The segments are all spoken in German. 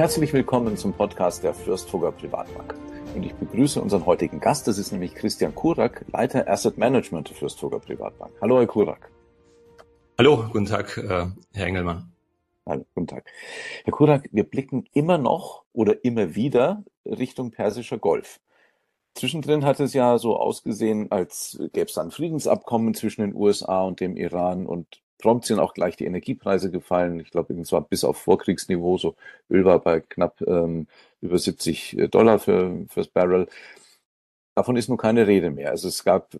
Herzlich willkommen zum Podcast der Fürstvoger Privatbank. Und ich begrüße unseren heutigen Gast, das ist nämlich Christian Kurak, Leiter Asset Management der Fürstvoger Privatbank. Hallo, Herr Kurak. Hallo, guten Tag, Herr Engelmann. Hallo, guten Tag. Herr Kurak, wir blicken immer noch oder immer wieder Richtung Persischer Golf. Zwischendrin hat es ja so ausgesehen, als gäbe es ein Friedensabkommen zwischen den USA und dem Iran und prompt sind auch gleich die Energiepreise gefallen. Ich glaube, es war bis auf Vorkriegsniveau, so Öl war bei knapp über $70 fürs Barrel. Davon ist nun keine Rede mehr. Also es gab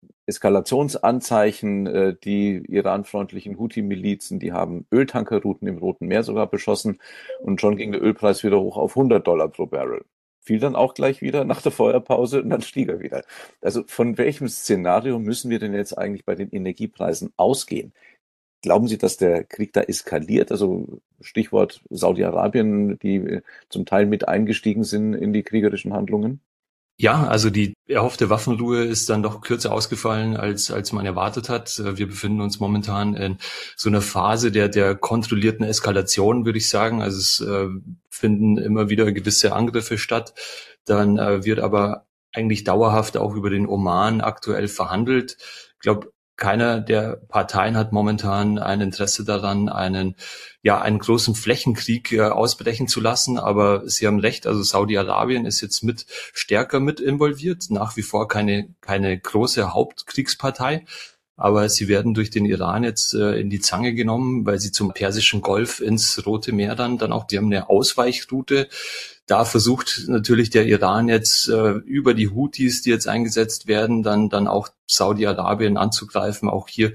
Eskalationsanzeichen, die iranfreundlichen Houthi-Milizen, die haben Öltankerrouten im Roten Meer sogar beschossen und schon ging der Ölpreis wieder hoch auf $100 pro Barrel. Fiel dann auch gleich wieder nach der Feuerpause und dann stieg er wieder. Also von welchem Szenario müssen wir denn jetzt eigentlich bei den Energiepreisen ausgehen? Glauben Sie, dass der Krieg da eskaliert? Also Stichwort Saudi-Arabien, die zum Teil mit eingestiegen sind in die kriegerischen Handlungen? Ja, also die erhoffte Waffenruhe ist dann doch kürzer ausgefallen, als man erwartet hat. Wir befinden uns momentan in so einer Phase der kontrollierten Eskalation, würde ich sagen. Also es finden immer wieder gewisse Angriffe statt. Dann wird aber eigentlich dauerhaft auch über den Oman aktuell verhandelt. Ich glaube, keiner der Parteien hat momentan ein Interesse daran, einen großen Flächenkrieg ausbrechen zu lassen. Aber Sie haben recht, also Saudi-Arabien ist jetzt stärker mit involviert. Nach wie vor keine große Hauptkriegspartei. Aber sie werden durch den Iran jetzt in die Zange genommen, weil sie zum Persischen Golf ins Rote Meer dann auch, die haben eine Ausweichroute. Da versucht natürlich der Iran jetzt über die Houthis, die jetzt eingesetzt werden, dann auch Saudi-Arabien anzugreifen. Auch hier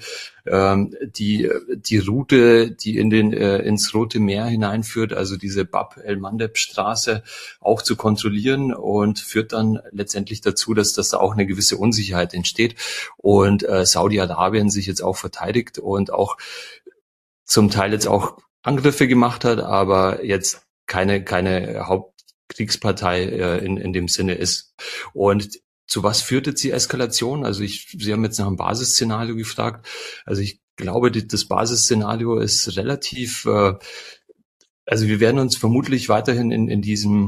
die Route, die ins Rote Meer hineinführt, also diese Bab el-Mandeb-Straße, auch zu kontrollieren und führt dann letztendlich dazu, dass da auch eine gewisse Unsicherheit entsteht und Saudi-Arabien sich jetzt auch verteidigt und auch zum Teil jetzt auch Angriffe gemacht hat, aber jetzt keine Hauptkriegspartei in dem Sinne ist. Und zu was führt jetzt die Eskalation? Also Sie haben jetzt nach einem Basisszenario gefragt. Also ich glaube, das Basisszenario ist relativ, also wir werden uns vermutlich weiterhin in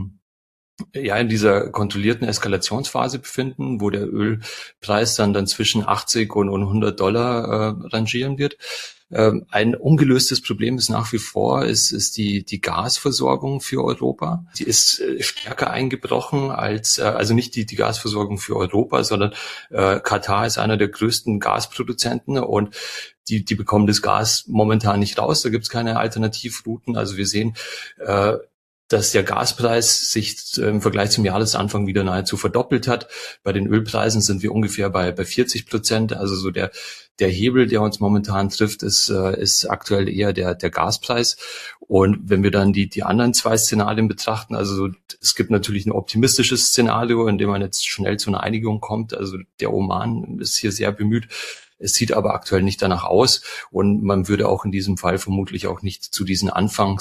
dieser kontrollierten Eskalationsphase befinden, wo der Ölpreis dann zwischen 80 und $100 rangieren wird. Ein ungelöstes Problem ist nach wie vor ist die Gasversorgung für Europa. Die ist stärker eingebrochen also nicht die Gasversorgung für Europa, sondern Katar ist einer der größten Gasproduzenten und die bekommen das Gas momentan nicht raus. Da gibt es keine Alternativrouten. Also wir sehen, dass der Gaspreis sich im Vergleich zum Jahresanfang wieder nahezu verdoppelt hat. Bei den Ölpreisen sind wir ungefähr bei 40%. Also so der Hebel, der uns momentan trifft, ist aktuell eher der Gaspreis. Und wenn wir dann die anderen zwei Szenarien betrachten, also es gibt natürlich ein optimistisches Szenario, in dem man jetzt schnell zu einer Einigung kommt. Also der Oman ist hier sehr bemüht. Es sieht aber aktuell nicht danach aus und man würde auch in diesem Fall vermutlich auch nicht zu diesen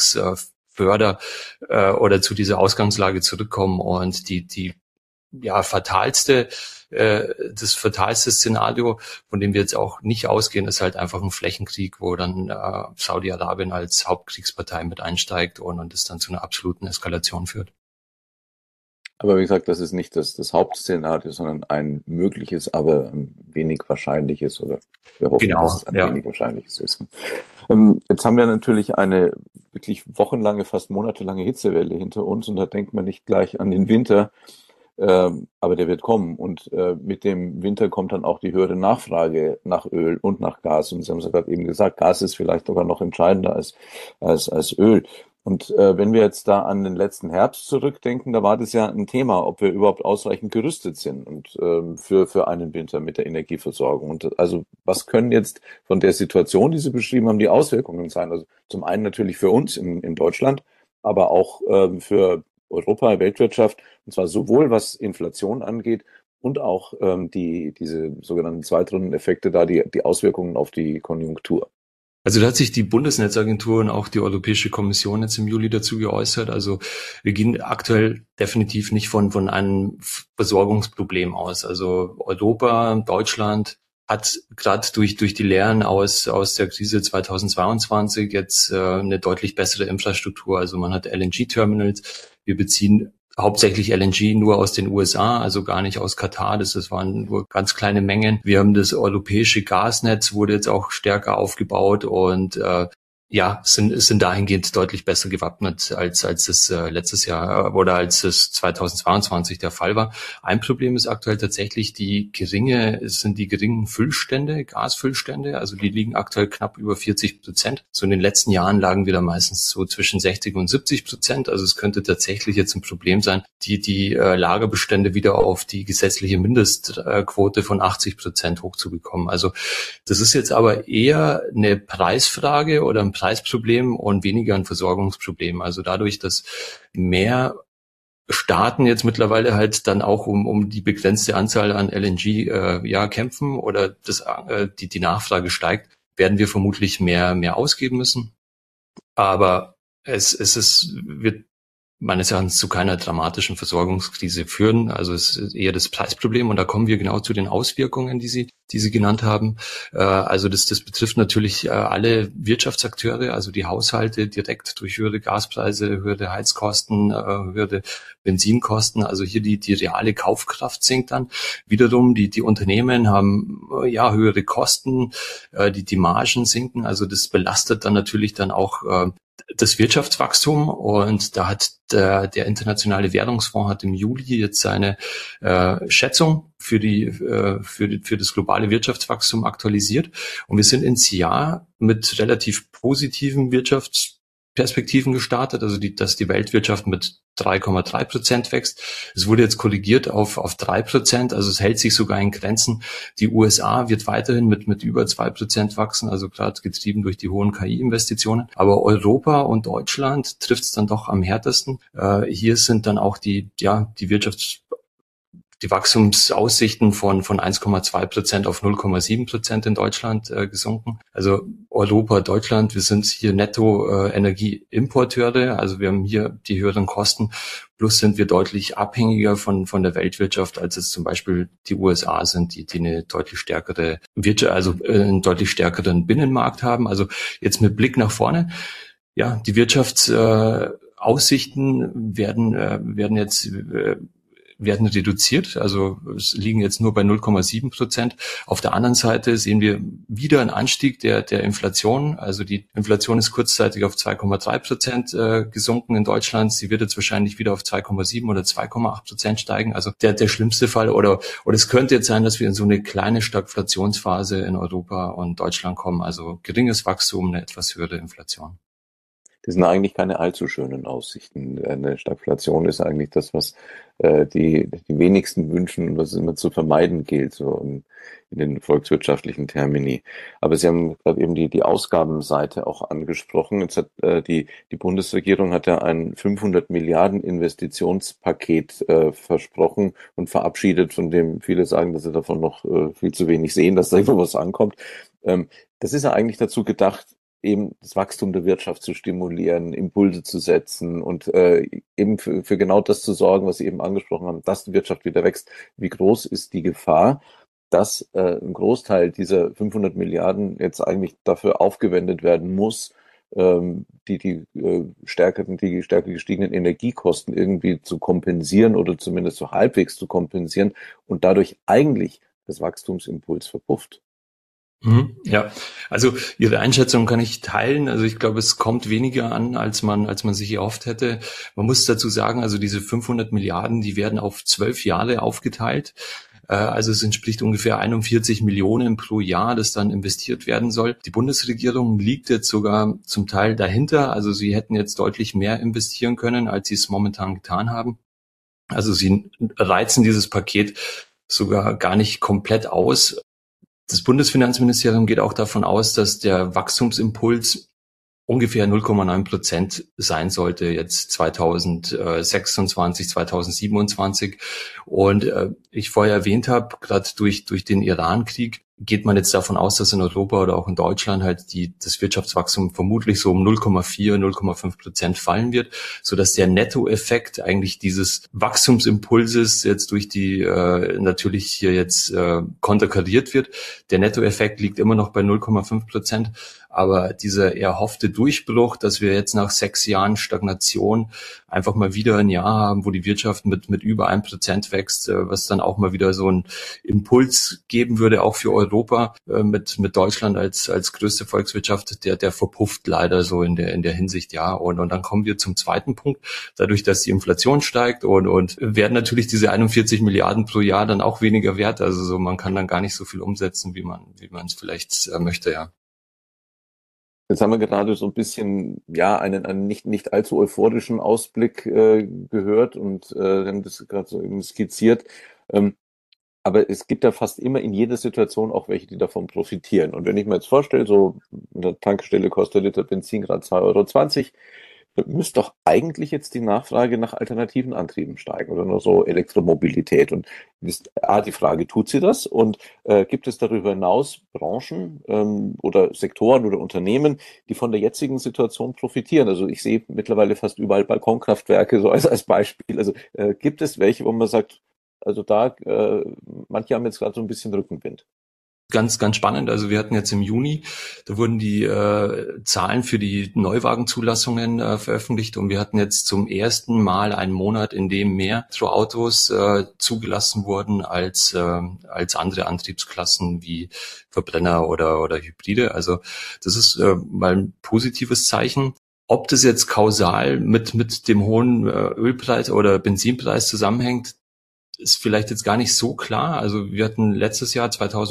oder zu dieser Ausgangslage zurückkommen und das fatalste Szenario, von dem wir jetzt auch nicht ausgehen, ist halt einfach ein Flächenkrieg, wo dann Saudi-Arabien als Hauptkriegspartei mit einsteigt und es dann zu einer absoluten Eskalation führt. Aber wie gesagt, das ist nicht das Hauptszenario, sondern ein mögliches, aber ein wenig wahrscheinliches, oder wir hoffen, Genau, dass es ein wenig wahrscheinliches ist. Jetzt haben wir natürlich eine wirklich wochenlange, fast monatelange Hitzewelle hinter uns und da denkt man nicht gleich an den Winter, aber der wird kommen und mit dem Winter kommt dann auch die höhere Nachfrage nach Öl und nach Gas und Sie haben es ja gerade eben gesagt, Gas ist vielleicht sogar noch entscheidender als Öl. Und wenn wir jetzt da an den letzten Herbst zurückdenken, da war das ja ein Thema, ob wir überhaupt ausreichend gerüstet sind und für einen Winter mit der Energieversorgung. Und also was können jetzt von der Situation, die Sie beschrieben haben, die Auswirkungen sein? Also zum einen natürlich für uns in Deutschland, aber auch für Europa, Weltwirtschaft, und zwar sowohl was Inflation angeht und auch diese sogenannten Zweitrundeneffekte da, die Auswirkungen auf die Konjunktur. Also da hat sich die Bundesnetzagentur und auch die Europäische Kommission jetzt im Juli dazu geäußert. Also wir gehen aktuell definitiv nicht von einem Versorgungsproblem aus. Also Europa, Deutschland, hat gerade durch die Lehren aus der Krise 2022 jetzt eine deutlich bessere Infrastruktur. Also man hat LNG-Terminals. Wir beziehen hauptsächlich LNG nur aus den USA, also gar nicht aus Katar. Das waren nur ganz kleine Mengen. Wir haben das europäische Gasnetz, wurde jetzt auch stärker aufgebaut und sind dahingehend deutlich besser gewappnet, als es letztes Jahr oder als es 2022 der Fall war. Ein Problem ist aktuell tatsächlich die geringen Füllstände, Gasfüllstände. Also die liegen aktuell knapp über 40%. So in den letzten Jahren lagen wir da meistens so zwischen 60 und 70%. Also es könnte tatsächlich jetzt ein Problem sein, die Lagerbestände wieder auf die gesetzliche Mindestquote von 80% hochzubekommen. Also das ist jetzt aber eher eine Preisfrage oder ein Preisproblem und weniger ein Versorgungsproblem. Also dadurch, dass mehr Staaten jetzt mittlerweile halt dann auch um die begrenzte Anzahl an LNG kämpfen oder die Nachfrage steigt, werden wir vermutlich mehr ausgeben müssen. Aber wird meines Erachtens zu keiner dramatischen Versorgungskrise führen. Also es ist eher das Preisproblem und da kommen wir genau zu den Auswirkungen, die Sie genannt haben. Also das betrifft natürlich alle Wirtschaftsakteure, also die Haushalte direkt durch höhere Gaspreise, höhere Heizkosten, höhere Benzinkosten. Also hier die reale Kaufkraft sinkt dann. Wiederum die Unternehmen haben höhere Kosten, die Margen sinken. Also das belastet dann natürlich dann auch das Wirtschaftswachstum und da hat der Internationale Währungsfonds hat im Juli jetzt seine Schätzung für das globale Wirtschaftswachstum aktualisiert und wir sind ins Jahr mit relativ positiven Wirtschaftsperspektiven gestartet, also dass die Weltwirtschaft mit 3,3% wächst. Es wurde jetzt korrigiert auf 3%, also es hält sich sogar in Grenzen. Die USA wird weiterhin mit über 2% wachsen, also gerade getrieben durch die hohen KI-Investitionen. Aber Europa und Deutschland trifft es dann doch am härtesten. Hier sind dann auch die Wachstumsaussichten von 1,2% auf 0,7% in Deutschland gesunken. Also Europa, Deutschland, wir sind hier netto Energieimporteure, also wir haben hier die höheren Kosten, plus sind wir deutlich abhängiger von der Weltwirtschaft, als es zum Beispiel die USA sind, die eine deutlich stärkere Wirtschaft, also einen deutlich stärkeren Binnenmarkt haben. Also jetzt mit Blick nach vorne, ja, die Wirtschaftsaussichten werden reduziert, also es liegen jetzt nur bei 0,7%. Auf der anderen Seite sehen wir wieder einen Anstieg der Inflation. Also die Inflation ist kurzzeitig auf 2,3% gesunken in Deutschland. Sie wird jetzt wahrscheinlich wieder auf 2,7 oder 2,8% steigen. Also der schlimmste Fall oder es könnte jetzt sein, dass wir in so eine kleine Stagflationsphase in Europa und Deutschland kommen. Also geringes Wachstum, eine etwas höhere Inflation. Das sind eigentlich keine allzu schönen Aussichten. Eine Stagflation ist eigentlich das, was die wenigsten wünschen und was immer zu vermeiden gilt, so in den volkswirtschaftlichen Termini. Aber Sie haben gerade eben die Ausgabenseite auch angesprochen. Jetzt hat die Bundesregierung hat ja ein 500 Milliarden Investitionspaket versprochen und verabschiedet, von dem viele sagen, dass sie davon noch viel zu wenig sehen, dass da irgendwo was ankommt. Das ist ja eigentlich dazu gedacht, eben das Wachstum der Wirtschaft zu stimulieren, Impulse zu setzen und eben für genau das zu sorgen, was Sie eben angesprochen haben, dass die Wirtschaft wieder wächst. Wie groß ist die Gefahr, dass ein Großteil dieser 500 Milliarden jetzt eigentlich dafür aufgewendet werden muss, die stärker gestiegenen Energiekosten irgendwie zu kompensieren oder zumindest so halbwegs zu kompensieren und dadurch eigentlich das Wachstumsimpuls verpufft? Ja, also Ihre Einschätzung kann ich teilen. Also ich glaube, es kommt weniger an, als man sich erhofft hätte. Man muss dazu sagen, also diese 500 Milliarden, die werden auf 12 Jahre aufgeteilt. Also es entspricht ungefähr 41 Millionen pro Jahr, das dann investiert werden soll. Die Bundesregierung liegt jetzt sogar zum Teil dahinter. Also sie hätten jetzt deutlich mehr investieren können, als sie es momentan getan haben. Also sie reizen dieses Paket sogar gar nicht komplett aus. Das Bundesfinanzministerium geht auch davon aus, dass der Wachstumsimpuls ungefähr 0,9% sein sollte jetzt 2026, 2027. Und ich vorher erwähnt habe, gerade durch den Iran-Krieg geht man jetzt davon aus, dass in Europa oder auch in Deutschland halt das Wirtschaftswachstum vermutlich so um 0,4, 0,5% fallen wird, so dass der Nettoeffekt eigentlich dieses Wachstumsimpulses jetzt durch die natürlich hier jetzt konterkariert wird. Der Nettoeffekt liegt immer noch bei 0,5%, aber dieser erhoffte Durchbruch, dass wir jetzt nach 6 Jahren Stagnation einfach mal wieder ein Jahr haben, wo die Wirtschaft mit über 1% wächst, was dann auch mal wieder so einen Impuls geben würde, auch für Europa, mit Deutschland als größte Volkswirtschaft, der verpufft leider so in der Hinsicht, ja. Und dann kommen wir zum zweiten Punkt. Dadurch, dass die Inflation steigt und werden natürlich diese 41 Milliarden pro Jahr dann auch weniger wert. Also so, man kann dann gar nicht so viel umsetzen, wie man es vielleicht möchte, ja. Jetzt haben wir gerade so ein bisschen, ja, einen nicht allzu euphorischen Ausblick gehört und haben das gerade so eben skizziert. Ähm, aber es gibt ja fast immer in jeder Situation auch welche, die davon profitieren. Und wenn ich mir jetzt vorstelle, so in der Tankstelle kostet der Liter Benzin gerade 2,20 €, müsste doch eigentlich jetzt die Nachfrage nach alternativen Antrieben steigen oder nur so Elektromobilität. Und ist die Frage, tut sie das? Und gibt es darüber hinaus Branchen oder Sektoren oder Unternehmen, die von der jetzigen Situation profitieren? Also ich sehe mittlerweile fast überall Balkonkraftwerke so als Beispiel. Also gibt es welche, wo man sagt, also da, manche haben jetzt gerade so ein bisschen Rückenwind. Ganz, ganz spannend. Also wir hatten jetzt im Juni, da wurden die Zahlen für die Neuwagenzulassungen veröffentlicht und wir hatten jetzt zum ersten Mal einen Monat, in dem mehr Elektroautos zugelassen wurden als andere Antriebsklassen wie Verbrenner oder Hybride. Also das ist mal ein positives Zeichen. Ob das jetzt kausal mit dem hohen Ölpreis oder Benzinpreis zusammenhängt, ist vielleicht jetzt gar nicht so klar. Also wir hatten letztes Jahr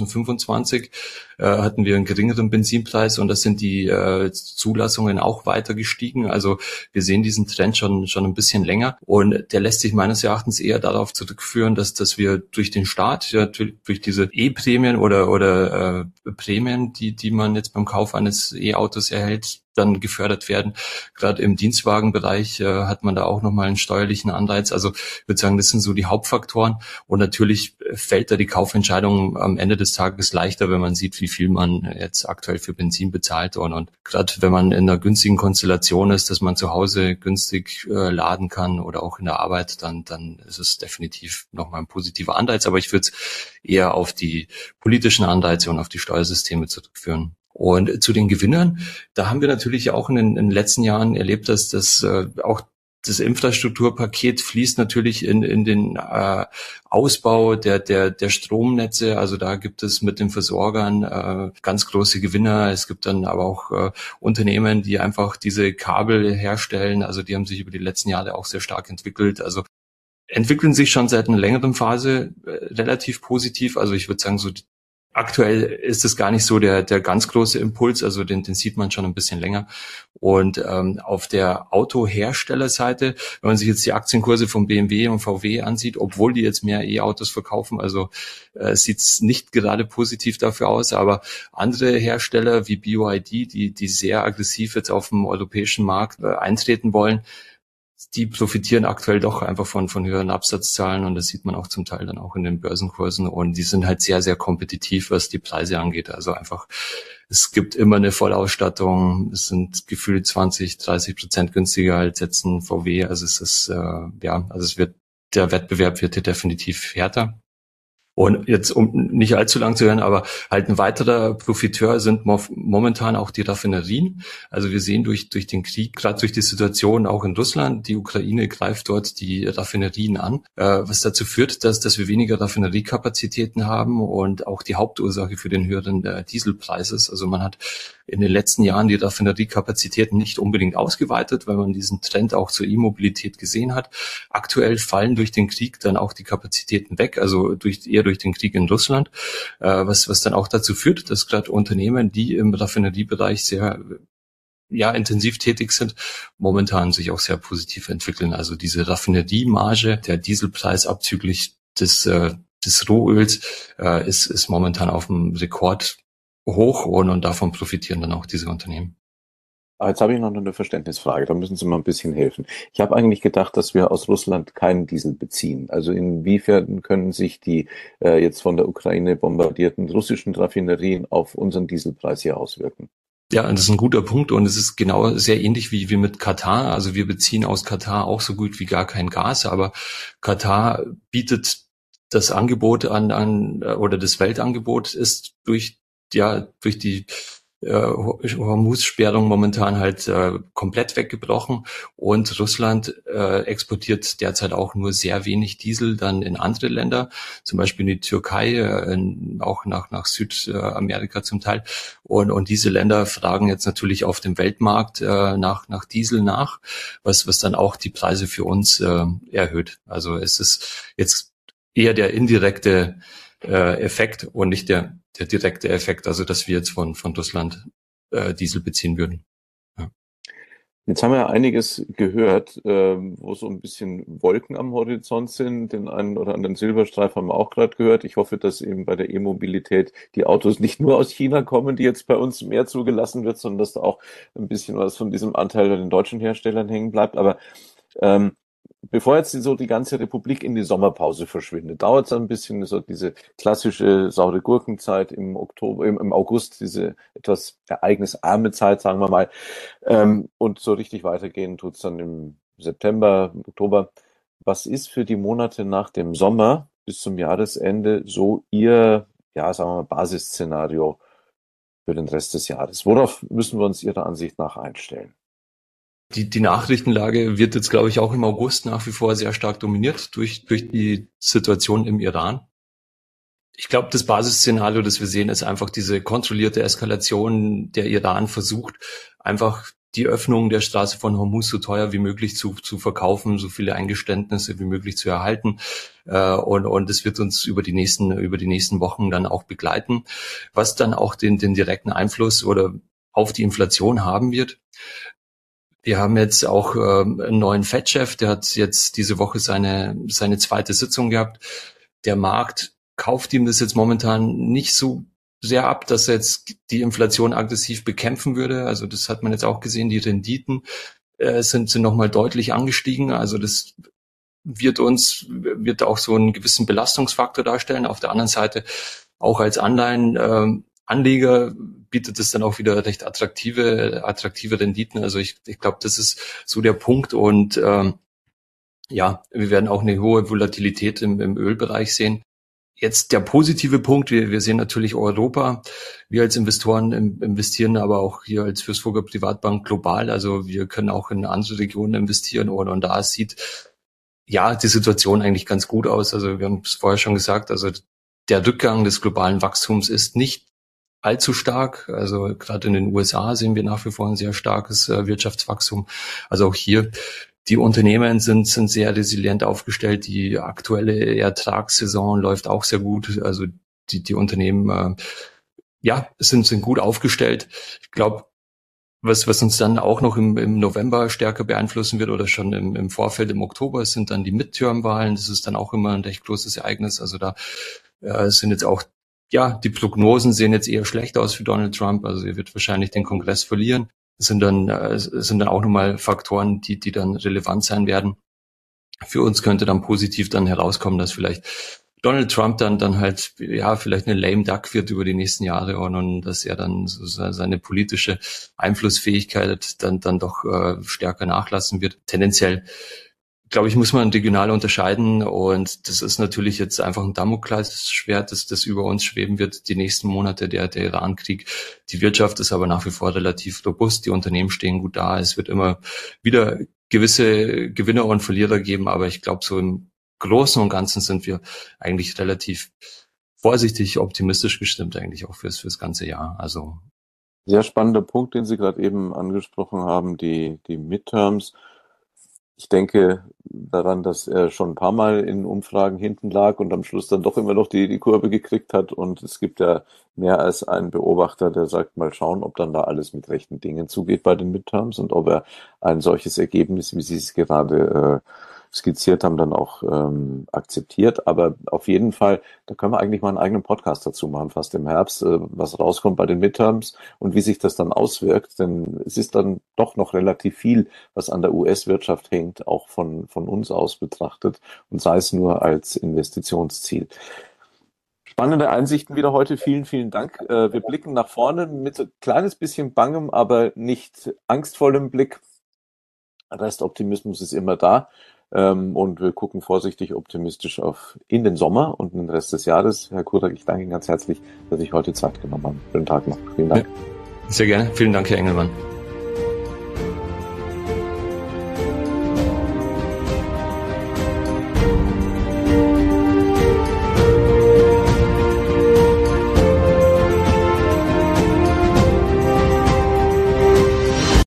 2025 hatten wir einen geringeren Benzinpreis und das sind die Zulassungen auch weiter gestiegen. Also wir sehen diesen Trend schon ein bisschen länger und der lässt sich meines Erachtens eher darauf zurückführen, dass wir durch den Staat, ja, durch diese E-Prämien oder Prämien, die man jetzt beim Kauf eines E-Autos erhält, dann gefördert werden. Gerade im Dienstwagenbereich hat man da auch nochmal einen steuerlichen Anreiz. Also ich würde sagen, das sind so die Hauptfaktoren. Und natürlich fällt da die Kaufentscheidung am Ende des Tages leichter, wenn man sieht, wie viel man jetzt aktuell für Benzin bezahlt. Und gerade wenn man in einer günstigen Konstellation ist, dass man zu Hause günstig laden kann oder auch in der Arbeit, dann ist es definitiv nochmal ein positiver Anreiz. Aber ich würde es eher auf die politischen Anreize und auf die Steuersysteme zurückführen. Und zu den Gewinnern, da haben wir natürlich auch in den letzten Jahren erlebt, dass auch das Infrastrukturpaket fließt natürlich in den Ausbau der Stromnetze. Also da gibt es mit den Versorgern ganz große Gewinner. Es gibt dann aber auch Unternehmen, die einfach diese Kabel herstellen. Also die haben sich über die letzten Jahre auch sehr stark entwickelt. Also entwickeln sich schon seit einer längeren Phase relativ positiv. Also ich würde sagen, so aktuell ist es gar nicht so der ganz große Impuls, also den sieht man schon ein bisschen länger. Und auf der Autoherstellerseite, wenn man sich jetzt die Aktienkurse von BMW und VW ansieht, obwohl die jetzt mehr E-Autos verkaufen, also sieht es nicht gerade positiv dafür aus, aber andere Hersteller wie BYD, die sehr aggressiv jetzt auf dem europäischen Markt eintreten wollen, die profitieren aktuell doch einfach von höheren Absatzzahlen und das sieht man auch zum Teil dann auch in den Börsenkursen und die sind halt sehr, sehr kompetitiv, was die Preise angeht. Also einfach, es gibt immer eine Vollausstattung, es sind gefühlt 20-30% günstiger als jetzt ein VW. Also es ist, der Wettbewerb wird hier definitiv härter. Und jetzt, um nicht allzu lang zu hören, aber halt ein weiterer Profiteur sind momentan auch die Raffinerien. Also wir sehen durch den Krieg, gerade durch die Situation auch in Russland, die Ukraine greift dort die Raffinerien an, was dazu führt, dass wir weniger Raffineriekapazitäten haben und auch die Hauptursache für den höheren Dieselpreis ist. Also man hat in den letzten Jahren die Raffineriekapazitäten nicht unbedingt ausgeweitet, weil man diesen Trend auch zur E-Mobilität gesehen hat. Aktuell fallen durch den Krieg dann auch die Kapazitäten weg, also eher durch den Krieg in Russland, was dann auch dazu führt, dass gerade Unternehmen, die im Raffineriebereich sehr intensiv tätig sind, momentan sich auch sehr positiv entwickeln. Also diese Raffineriemarge, der Dieselpreis abzüglich des Rohöls, ist momentan auf dem Rekord hoch und davon profitieren dann auch diese Unternehmen. Jetzt habe ich noch eine Verständnisfrage, da müssen Sie mal ein bisschen helfen. Ich habe eigentlich gedacht, dass wir aus Russland keinen Diesel beziehen. Also inwiefern können sich die jetzt von der Ukraine bombardierten russischen Raffinerien auf unseren Dieselpreis hier auswirken? Ja, das ist ein guter Punkt und es ist genau sehr ähnlich wie mit Katar. Also wir beziehen aus Katar auch so gut wie gar kein Gas, aber Katar bietet das Angebot an oder das Weltangebot ist durch die Hormuz-Sperrung momentan halt komplett weggebrochen und Russland exportiert derzeit auch nur sehr wenig Diesel dann in andere Länder, zum Beispiel in die Türkei, auch nach Südamerika zum Teil. Und diese Länder fragen jetzt natürlich auf dem Weltmarkt nach Diesel nach, was dann auch die Preise für uns erhöht. Also es ist jetzt eher der indirekte Effekt und nicht der direkte Effekt, also dass wir jetzt von Russland Diesel beziehen würden. Ja. Jetzt haben wir ja einiges gehört, wo so ein bisschen Wolken am Horizont sind. Den einen oder anderen Silberstreif haben wir auch gerade gehört. Ich hoffe, dass eben bei der E-Mobilität die Autos nicht nur aus China kommen, die jetzt bei uns mehr zugelassen wird, sondern dass da auch ein bisschen was von diesem Anteil bei den deutschen Herstellern hängen bleibt. Aber ähm, bevor jetzt so die ganze Republik in die Sommerpause verschwindet, dauert es ein bisschen, so diese klassische saure Gurkenzeit im Oktober, im August, diese etwas ereignisarme Zeit, sagen wir mal. Und so richtig weitergehen tut's dann im September, Oktober. Was ist für die Monate nach dem Sommer bis zum Jahresende so Ihr, ja, sagen wir mal, Basisszenario für den Rest des Jahres? Worauf müssen wir uns Ihrer Ansicht nach einstellen? Die Nachrichtenlage wird jetzt, glaube ich, auch im August nach wie vor sehr stark dominiert durch die Situation im Iran. Ich glaube, das Basisszenario, das wir sehen, ist einfach diese kontrollierte Eskalation. Der Iran versucht einfach die Öffnung der Straße von Hormuz so teuer wie möglich zu verkaufen, so viele Eingeständnisse wie möglich zu erhalten. Und es wird uns über die nächsten Wochen dann auch begleiten, was dann auch den direkten Einfluss oder auf die Inflation haben wird. Wir haben jetzt auch einen neuen Fed-Chef, der hat jetzt diese Woche seine zweite Sitzung gehabt. Der Markt kauft ihm das jetzt momentan nicht so sehr ab, dass er jetzt die Inflation aggressiv bekämpfen würde. Also das hat man jetzt auch gesehen, die Renditen sind nochmal deutlich angestiegen. Also das wird auch so einen gewissen Belastungsfaktor darstellen. Auf der anderen Seite auch als Anleihenanleger bietet es dann auch wieder recht attraktive Renditen. Also ich glaube, das ist so der Punkt und ja, wir werden auch eine hohe Volatilität im Ölbereich sehen. Jetzt der positive Punkt, wir sehen natürlich Europa. Wir als Investoren investieren aber auch hier als Fürstburger Privatbank global. Also wir können auch in andere Regionen investieren und da sieht ja die Situation eigentlich ganz gut aus. Also wir haben es vorher schon gesagt, also der Rückgang des globalen Wachstums ist nicht allzu stark. Also gerade in den USA sehen wir nach wie vor ein sehr starkes Wirtschaftswachstum. Also auch hier die Unternehmen sind sehr resilient aufgestellt. Die aktuelle Ertragssaison läuft auch sehr gut. Also die Unternehmen sind gut aufgestellt. Ich glaube, was uns dann auch noch im November stärker beeinflussen wird oder schon im Vorfeld im Oktober sind dann die Midterm-Wahlen. Das ist dann auch immer ein recht großes Ereignis. Also da sind jetzt auch die Prognosen sehen jetzt eher schlecht aus für Donald Trump. Also er wird wahrscheinlich den Kongress verlieren. Das sind dann auch nochmal Faktoren, die dann relevant sein werden. Für uns könnte dann positiv dann herauskommen, dass vielleicht Donald Trump dann halt vielleicht eine lame duck wird über die nächsten Jahre und dass er dann so seine politische Einflussfähigkeit dann doch stärker nachlassen wird. Tendenziell glaube ich, muss man regional unterscheiden und das ist natürlich jetzt einfach ein Damoklesschwert, das über uns schweben wird die nächsten Monate, der Iran-Krieg. Die Wirtschaft ist aber nach wie vor relativ robust, die Unternehmen stehen gut da, es wird immer wieder gewisse Gewinner und Verlierer geben, aber ich glaube, so im Großen und Ganzen sind wir eigentlich relativ vorsichtig optimistisch gestimmt eigentlich auch fürs ganze Jahr. Also Sehr spannender Punkt, den Sie gerade eben angesprochen haben, die Midterms. Ich denke daran, dass er schon ein paar Mal in Umfragen hinten lag und am Schluss dann doch immer noch die Kurve gekriegt hat. Und es gibt ja mehr als einen Beobachter, der sagt, mal schauen, ob dann da alles mit rechten Dingen zugeht bei den Midterms und ob er ein solches Ergebnis, wie Sie es gerade skizziert haben, dann auch akzeptiert. Aber auf jeden Fall, da können wir eigentlich mal einen eigenen Podcast dazu machen, fast im Herbst, was rauskommt bei den Midterms und wie sich das dann auswirkt. Denn es ist dann doch noch relativ viel, was an der US-Wirtschaft hängt, auch von uns aus betrachtet und sei es nur als Investitionsziel. Spannende Einsichten wieder heute. Vielen, vielen Dank. Wir blicken nach vorne mit ein kleines bisschen bangem, aber nicht angstvollem Blick. Restoptimismus ist immer da. Und wir gucken vorsichtig optimistisch in den Sommer und den Rest des Jahres. Herr Kurak, ich danke Ihnen ganz herzlich, dass ich heute Zeit genommen habe. Schönen Tag noch. Vielen Dank. Sehr gerne. Vielen Dank, Herr Engelmann.